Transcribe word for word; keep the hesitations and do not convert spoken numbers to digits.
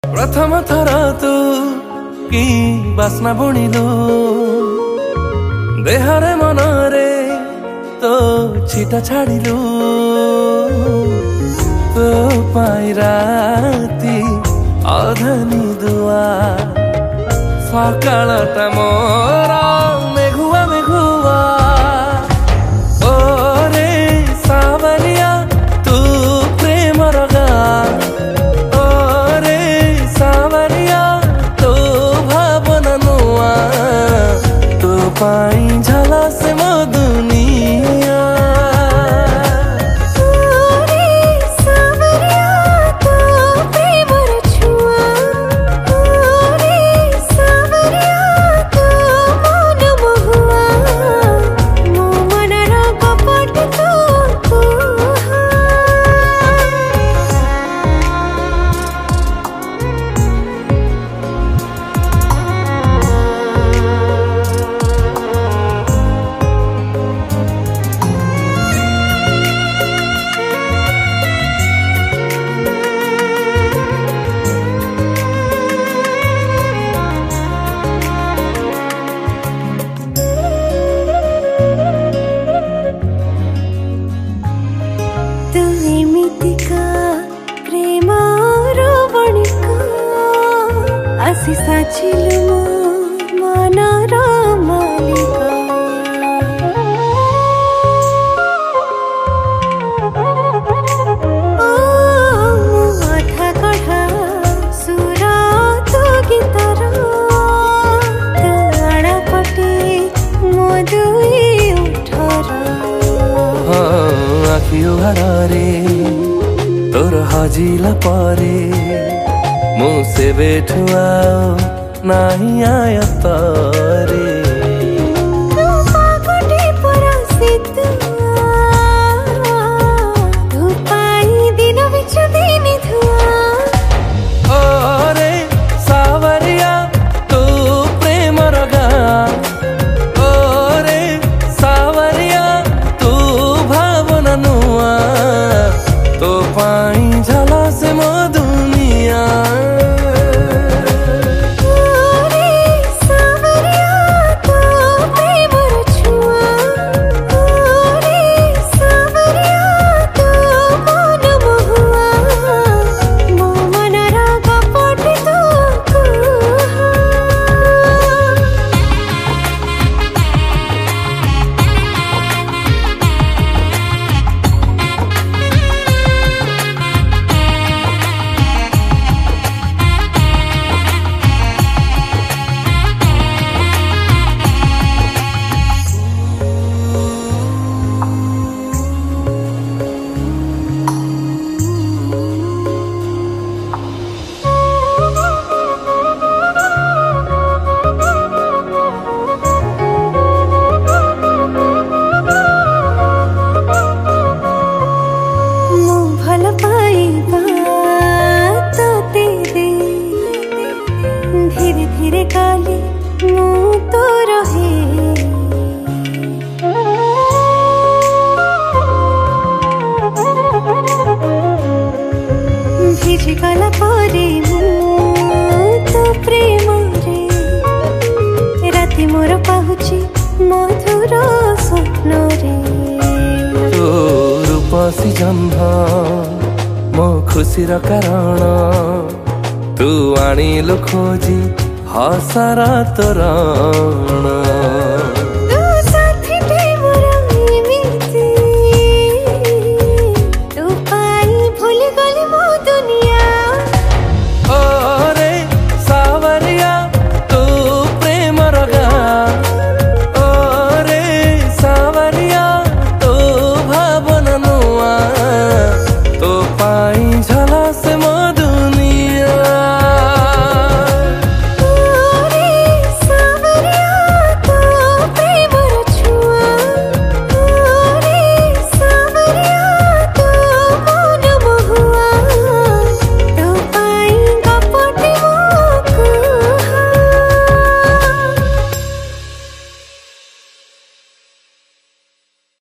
प्रथम थर तू कि बास्ना बुणिलु देहरे मनरे तो छिटा छाड़िलु तो पाई राती अधनी दुआ सकाळटा मोरा मेघुआ मेघुआ ओ रे सावरिया तू प्रेम रगा ओ रे सावरिया तू भावना नुआ तू पाई झला से मो दुनिया आसी साचिलु मो मनर मालिका ओ अथा कढ़ा सुर तो गीतर गाना पटे मो दुई उठर आखि उहारे तोर हजिला परे मुझसे बैठुआ नहीं आया तारे धीरे धीरे काले मु तो रहे भिजी गला परे मु तो प्रेम रे राति मोर पाहुची मधुर स्वप्न रे तो रूपसी जन्म मो खुशीर कारण तू आनिलु खोजी हसारा तोरण।